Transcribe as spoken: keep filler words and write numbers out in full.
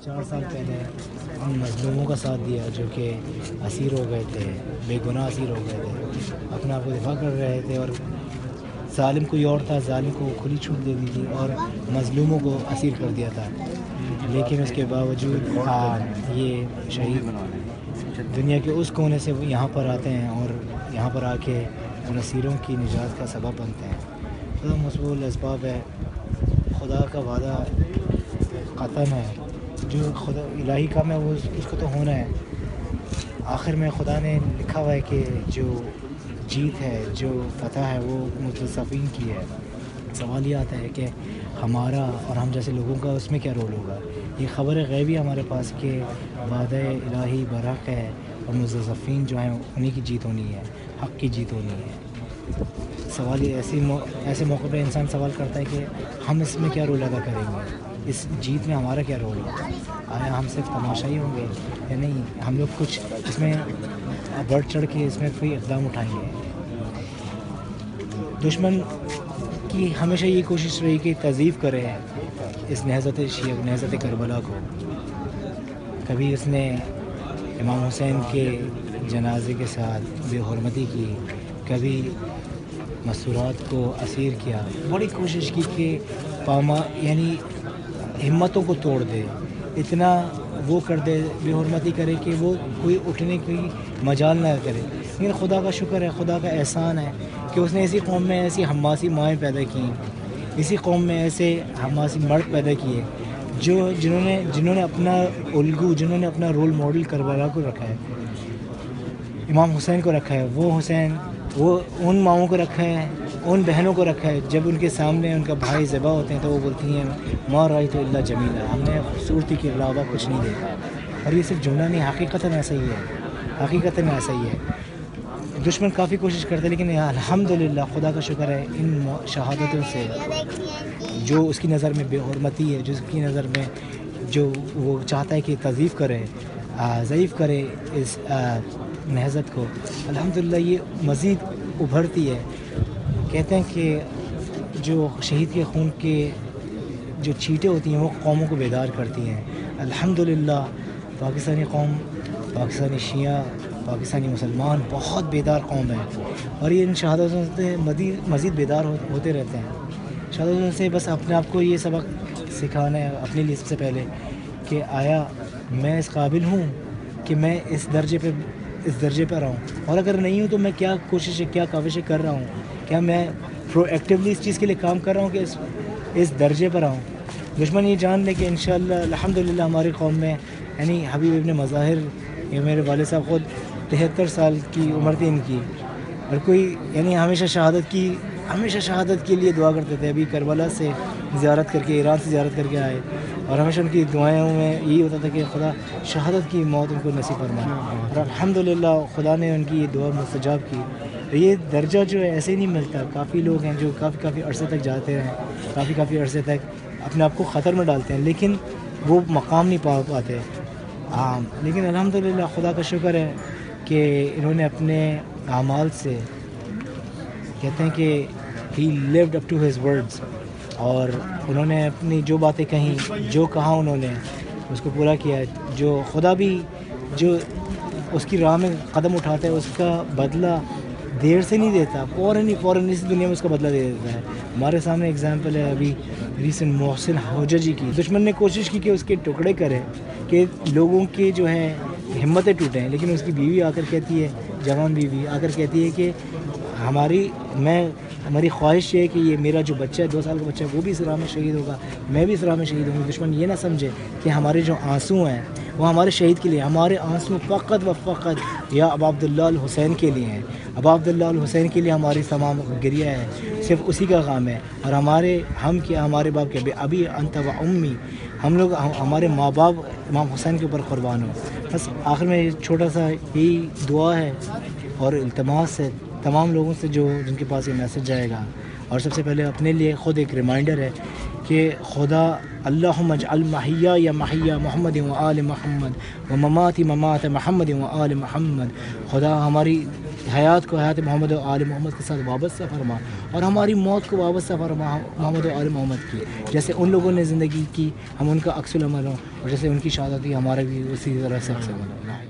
چار سال پہلے ان مظلوموں کا ساتھ دیا جو کہ اسیر ہو گئے تھے، بے گناہ اسیر ہو گئے تھے، اپنے آپ کو دفاع کر رہے تھے، اور ظالم کوئی اور تھا، ظالم کو کھلی چھوٹ دے دی تھی اور مظلوموں کو اسیر کر دیا تھا، لیکن اس کے باوجود یہ شہید دنیا کے اس کونے سے یہاں پر آتے ہیں اور یہاں پر آ کے ان اسیروں کی نجات کا سبب بنتے ہیں۔ خدا مسبوق الاسباب ہے، خدا کا وعدہ ختم ہے، جو خدا الہی کام ہے وہ اس کو تو ہونا ہے۔ آخر میں خدا نے لکھا ہوا ہے کہ جو جیت ہے، جو فتح ہے وہ متصفین کی ہے۔ سوال یہ آتا ہے کہ ہمارا اور ہم جیسے لوگوں کا اس میں کیا رول ہوگا؟ یہ خبر غیبی ہمارے پاس کہ وعدہ الہی برحق ہے اور متصفین جو ہیں انہی کی جیت ہونی ہے، حق کی جیت ہونی ہے۔ سوال یہ ایسی مو... ایسے موقع پہ انسان سوال کرتا ہے کہ ہم اس میں کیا رول ادا کریں گے، اس جیت میں ہمارا کیا رول ہے؟ آیا ہم صرف تماشائی ہوں گے یا نہیں؟ ہم لوگ کچھ اس میں بڑھ چڑھ کے اس میں کوئی اقدام اٹھائیں گے؟ دشمن کی ہمیشہ یہ کوشش رہی کہ تضعیف کرے اس نہضت شیعہ نہضت کربلا کو۔ کبھی اس نے امام حسین کے جنازے کے ساتھ بے حرمتی کی، کبھی مسورات کو اسیر کیا، بڑی کوشش کی کہ پاما یعنی ہمتوں کو توڑ دے، اتنا وہ کر دے، بے حرمتی کرے کہ وہ کوئی اٹھنے کی مجال نہ کرے۔ لیکن خدا کا شکر ہے، خدا کا احسان ہے کہ اس نے اسی قوم میں ایسی حماسی مائیں پیدا کی، اسی قوم میں ایسے حماسی مرد پیدا کیے جو جنہوں نے جنہوں نے اپنا الگو، جنہوں نے اپنا رول ماڈل کربلا کو رکھا ہے، امام حسین کو رکھا ہے۔ وہ حسین وہ ان ماؤں کو رکھا ہے، ان بہنوں کو رکھا ہے، جب ان کے سامنے ان کا بھائی ذبح ہوتے ہیں تو وہ بولتی ہیں ما رأیت الا جمیلا، ہم نے خوبصورتی کے علاوہ کچھ نہیں دیکھا۔ اور یہ صرف جملہ نہیں، حقیقتاً ایسا ہی ہے، حقیقتاً ایسا ہی ہے۔ دشمن کافی کوشش کرتا ہے، لیکن الحمدللہ خدا کا شکر ہے ان شہادتوں سے جو اس کی نظر میں بے حرمتی ہے، جو اس کی نظر میں جو وہ چاہتا ہے کہ تضعیف کرے، ضعیف کرے اس نہضت کو، الحمدللہ یہ مزید ابھرتی ہے۔ کہتے ہیں کہ جو شہید کے خون کے جو چھینٹیں ہوتی ہیں وہ قوموں کو بیدار کرتی ہیں۔ الحمدللہ پاکستانی قوم، پاکستانی شیعہ، پاکستانی مسلمان بہت بیدار قوم ہے، اور یہ ان شہادتوں سے مزید بیدار ہوتے رہتے ہیں۔ شہادتوں سے بس اپنے آپ کو یہ سبق سکھانا ہے اپنے لیے سب سے پہلے کہ آیا میں اس قابل ہوں کہ میں اس درجے پہ اس درجے پر آؤں، اور اگر نہیں ہوں تو میں کیا کوشش کیا کاوشیں کر رہا ہوں، کیا میں پرو ایکٹیولی اس چیز کے لیے کام کر رہا ہوں کہ اس اس درجے پر آؤں۔ دشمن یہ جان لے کہ انشاءاللہ الحمدللہ ہماری قوم میں یعنی حبیب ابن مظاہر، یہ میرے والد صاحب خود تہتر سال کی عمر تھی ان کی، اور کوئی یعنی ہمیشہ شہادت کی ہمیشہ شہادت کے لیے دعا کرتے تھے۔ ابھی کربلا سے زیارت کر کے، ایران سے زیارت کر کے آئے، اور ہمیشہ ان کی دعائیں میں یہی ہوتا تھا کہ خدا شہادت کی موت ان کو نصیب فرمائے، اور الحمدللہ خدا نے ان کی یہ دعا مستجاب کی۔ یہ درجہ جو ہے ایسے نہیں ملتا، کافی لوگ ہیں جو کافی کافی عرصے تک جاتے ہیں، کافی کافی عرصے تک اپنے آپ کو خطر میں ڈالتے ہیں، لیکن وہ مقام نہیں پا پاتے۔ ہاں، لیکن الحمدللہ خدا کا شکر ہے کہ انہوں نے اپنے اعمال سے، کہتے ہیں کہ he lived up to his words، اور انہوں نے اپنی جو باتیں کہیں، جو کہا انہوں نے اس کو پورا کیا۔ جو خدا بھی جو اس کی راہ میں قدم اٹھاتا ہے اس کا بدلہ دیر سے نہیں دیتا، فوراً ہی فوراً اس دنیا میں اس کا بدلہ دے دیتا ہے۔ ہمارے سامنے اگزامپل ہے ابھی ریسنٹ محسن حججی کی۔ دشمن نے کوشش کی کہ اس کے ٹکڑے کرے، کہ لوگوں کے جو ہے ہمتیں ٹوٹیں، لیکن اس کی بیوی آ کر کہتی ہے، جوان بیوی آ کر کہتی ہے کہ ہماری میں ہماری خواہش یہ ہے کہ یہ میرا جو بچہ ہے، دو سال کا بچہ ہے، وہ بھی اس راہ میں شہید ہوگا، میں بھی اس راہ میں شہید ہوں گی۔ دشمن یہ نہ سمجھے کہ ہمارے جو آنسو ہیں وہ ہمارے شہید کے لیے، ہمارے آنسو فقط و فقط یا ابا عبداللہ الحسین کے لیے ہیں۔ ابا عبداللہ الحسین کے لیے ہماری تمام گریہ ہے، صرف اسی کا غم ہے، اور ہمارے ہم کیا ہمارے باپ کے ابھی انت و امی، ہم لوگ ہمارے ماں باپ امام حسین کے اوپر قربان ہو۔ بس آخر میں چھوٹا سا یہی دعا ہے اور التماس ہے تمام لوگوں سے جو جن کے پاس یہ میسج جائے گا، اور سب سے پہلے اپنے لیے خود ایک ریمائنڈر ہے کہ خدا اللہم اجعل محیا محیا محمد و آل محمد و مماتی ممات محمد و آل محمد، خدا ہماری حیات کو حیات محمد و آل محمد کے ساتھ وابستہ فرما اور ہماری موت کو وابستہ فرما محمد و آل محمد کی. جیسے ان لوگوں نے زندگی کی ہم ان کا عکس العمل ہوں اور جیسے ان کی شہادت ہوئی ہمارا بھی اسی طرح سے عکس العمل ہو.